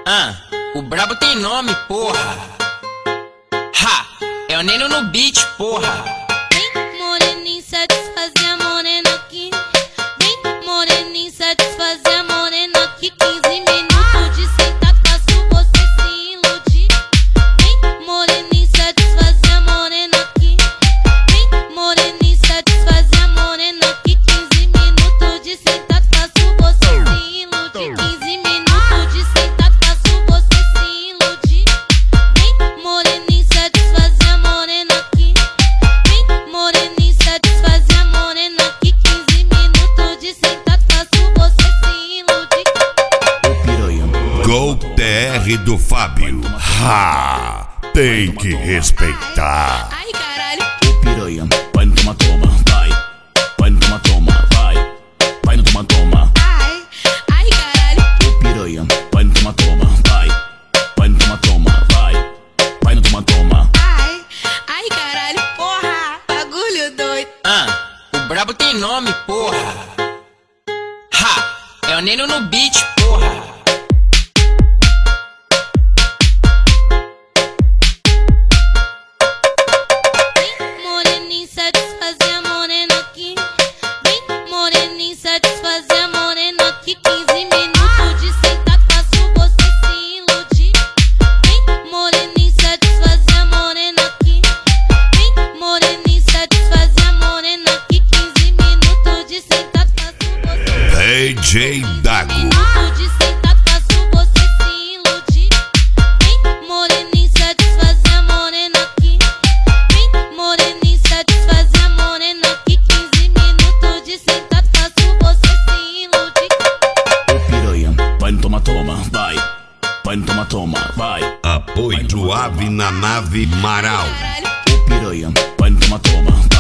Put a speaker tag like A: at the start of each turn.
A: O brabo tem nome, porra. Ha, é o Neno no beat, porra.
B: Vem, moreninho, satisfazer a morena aqui. Vem, moreninho, satisfazer a morena aqui. 15 minutos de sentado, faço você se iludir. Vem, moreninho, satisfazer a morena aqui. Vem, moreninho, satisfazer a morena aqui. 15 minutos de sentado, faço você se iludir. 15 minutos de sentado, faço você se iludir. Vem, moreninho, satisfazer a morena aqui. Vem, moreninho, satisfazer a morena aqui. 15 minutos de sentado, faço você se iludir.
C: Gol TR do Fábio. Ha! Tem que respeitar.
B: Ai, caralho.
D: O piranha, vai no toma, vai. Vai no toma, vai. Vai no toma.
B: Ai, caralho.
D: O piranha, vai no toma, vai. Vai no toma, vai. Vai no toma.
B: Ai, caralho. Porra, bagulho doido.
A: O brabo tem nome, porra. Ha, é o Neno no beat, porra.
B: Vem, moreninho, satisfazer a morena aqui. Vem, moreninho, satisfazer a morena aqui. 15 minutos de sentado, faço você se iludir. Vem, moreninho, satisfazer a morena aqui. Vem, moreninho, satisfazer a morena aqui. 15 minutos de sentado, faço você.
C: DJ Dago.
B: Minutos de sentado, faço você se iludir. Vem, moreninho, satisfazer a morena aqui. Vem, moreninho, satisfazer a morena aqui. 15 minutos de sentado, faço você se iludir.
D: O piranha, vai no toma, vai. Vai no toma, vai.
C: Apoio Ave na nave Marau.
B: Caralho.
D: O piranha, vai no toma,